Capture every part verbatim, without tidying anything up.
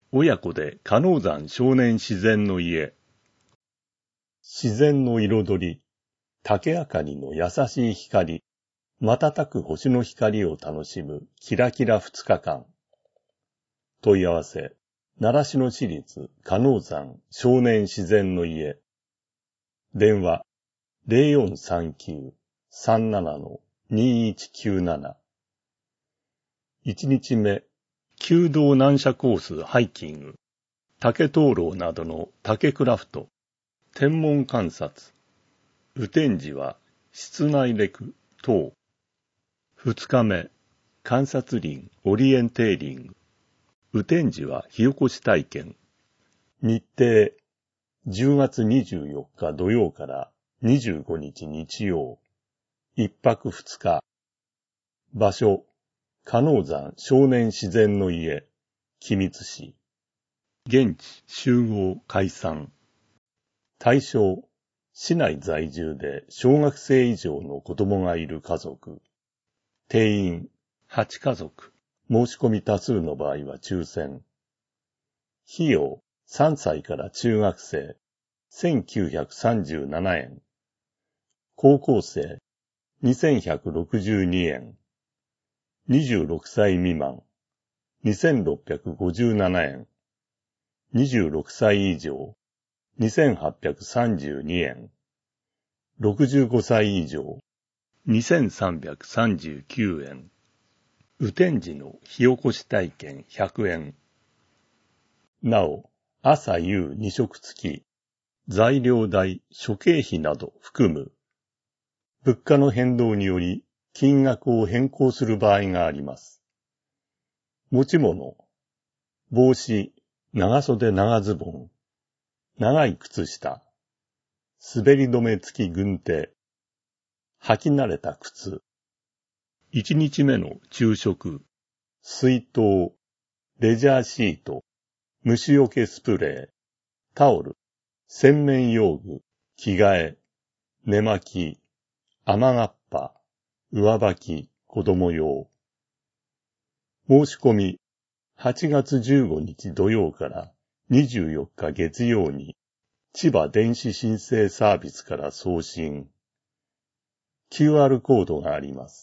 親子で鹿野山少年自然の家。自然の彩り、竹あかりの優しい光、瞬く星の光を楽しむキラキラ二日間。問い合わせ、習志野市立鹿野山少年自然の家。電話、ゼロよんさんきゅう さんなな にいちきゅうなな。いちにちめ、弓道難所コースハイキング、竹灯籠などの竹クラフト、天文観察、雨天時は室内レク等。ふつかめ、観察林オリエンテーリング、雨天時は火起こし体験。日程、じゅうがつにじゅうよっか土曜からにじゅうごにち日曜、一泊二日。場所、鹿野山少年自然の家、君津市。現地集合解散。対象、市内在住で小学生以上の子供がいる家族。定員、はちかぞく。申し込み多数の場合は抽選。費用、さんさいから中学生、せんきゅうひゃくさんじゅうななえん。高校生、にせんひゃくろくじゅうにえん。にじゅうろくさい未満、にせんろっぴゃくごじゅうななえん。にじゅうろくさい以上、にせんはっぴゃくさんじゅうにえん。ろくじゅうごさい以上、にせんさんびゃくさんじゅうきゅうえん。雨天時の火起こし体験ひゃくえん。なお、朝夕に食付き、材料代、諸経費など含む。物価の変動により金額を変更する場合があります。持ち物、帽子、長袖長ズボン、長い靴下、滑り止め付き軍手、履き慣れた靴。いちにちめの昼食、水筒、レジャーシート、虫除けスプレー、タオル、洗面用具、着替え、寝巻き、雨がっぱ、上履き、子供用。申し込み、はちがつじゅうごにち土曜からにじゅうよっか月曜に、千葉電子申請サービスから送信。キューアール コードがあります。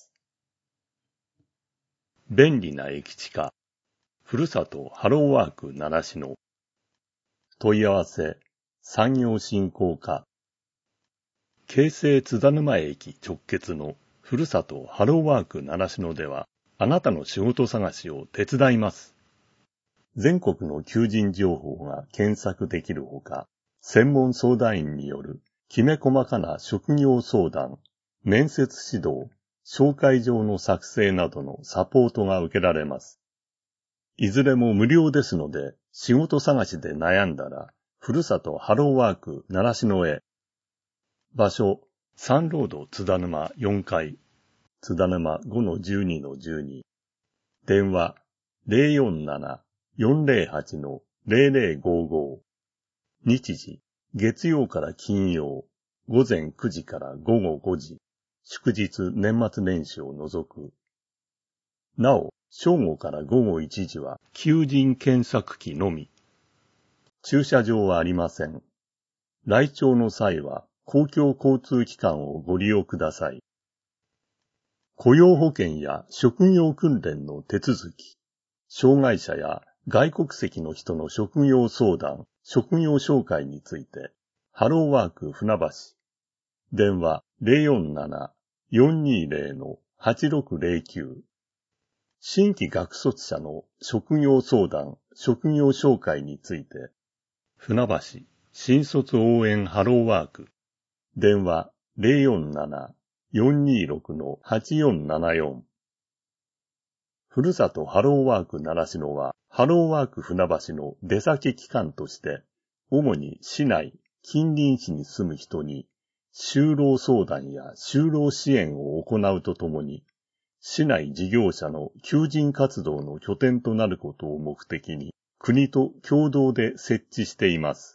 便利な駅地下、ふるさとハローワーク習志野。問い合わせ、産業振興課。京成津田沼駅直結のふるさとハローワーク習志野では、あなたの仕事探しを手伝います。全国の求人情報が検索できるほか、専門相談員によるきめ細かな職業相談、面接指導、紹介状の作成などのサポートが受けられます。いずれも無料ですので、仕事探しで悩んだら、ふるさとハローワーク習志野へ。場所、サンロード津田沼よんかい、津田沼 ごのじゅうにのじゅうに。電話、ゼロよんなな よんゼロはち ゼロゼロごご。日時、月曜から金曜、ごぜんくじからごごごじ。祝日年末年始を除く。なお、正午からごごいちじは求人検索機のみ。駐車場はありません。来庁の際は公共交通機関をご利用ください。雇用保険や職業訓練の手続き、障害者や外国籍の人の職業相談、職業紹介について、ハローワーク船橋。電話ゼロよんなな よんにゼロ はちろくゼロきゅう。新規学卒者の職業相談、職業紹介について、船橋新卒応援ハローワーク。電話ゼロよんなな よんにろく はちよんななよん。ふるさとハローワーク習志野は、ハローワーク船橋の出先機関として、主に市内、近隣市に住む人に、就労相談や就労支援を行うとともに、市内事業者の求人活動の拠点となることを目的に、国と共同で設置しています。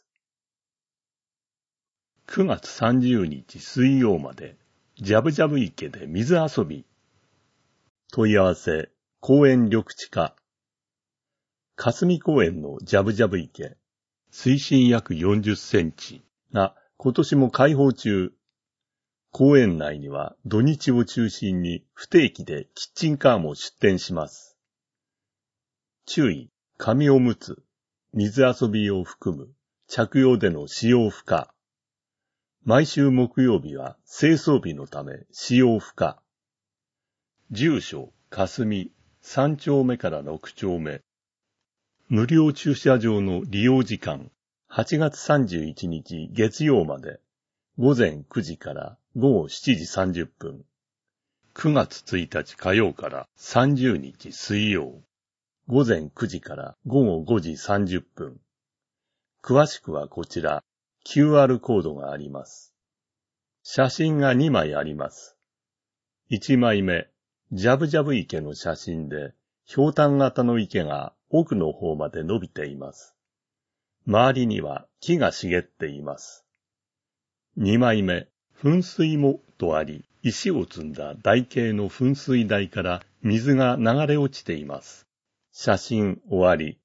くがつさんじゅうにち水曜まで、ジャブジャブ池で水遊び。問い合わせ、公園緑地課。 霞公園のジャブジャブ池、水深約よんじゅっセンチが今年も開放中。公園内には土日を中心に不定期でキッチンカーも出店します。注意、紙おむつ、水遊び用含む着用での使用不可。毎週木曜日は清掃日のため使用不可。住所、霞、さん丁目からろく丁目。無料駐車場の利用時間、はちがつさんじゅういちにち月曜まで、ごぜんくじからごごしちじさんじゅっぷん。くがつついたち火曜からさんじゅうにち水曜、ごぜんくじからごごごじさんじゅっぷん。詳しくはこちら、キューアール コードがあります。写真がにまいあります。いちまいめ、ジャブジャブ池の写真で、ひょうたん型の池が奥の方まで伸びています。周りには木が茂っています。にまいめ、噴水もとあり、石を積んだ台形の噴水台から水が流れ落ちています。写真終わり。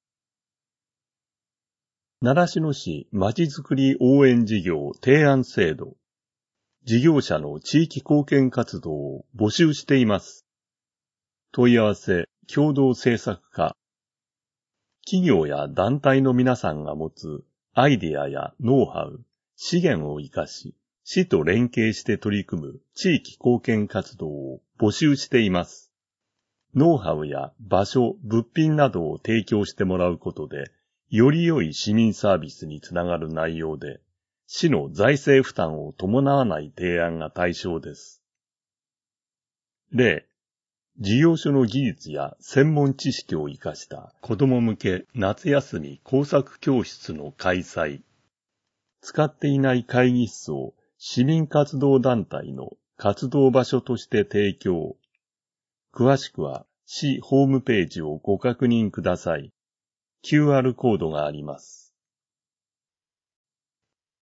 習志野市まちづくり応援事業提案制度。事業者の地域貢献活動を募集しています。問い合わせ、共同制作課。企業や団体の皆さんが持つアイデアやノウハウ、資源を活かし、市と連携して取り組む地域貢献活動を募集しています。ノウハウや場所、物品などを提供してもらうことで、より良い市民サービスにつながる内容で、市の財政負担を伴わない提案が対象です。例、事業所の技術や専門知識を生かした子ども向け夏休み工作教室の開催。使っていない会議室を市民活動団体の活動場所として提供。詳しくは市ホームページをご確認ください。キューアール コードがあります。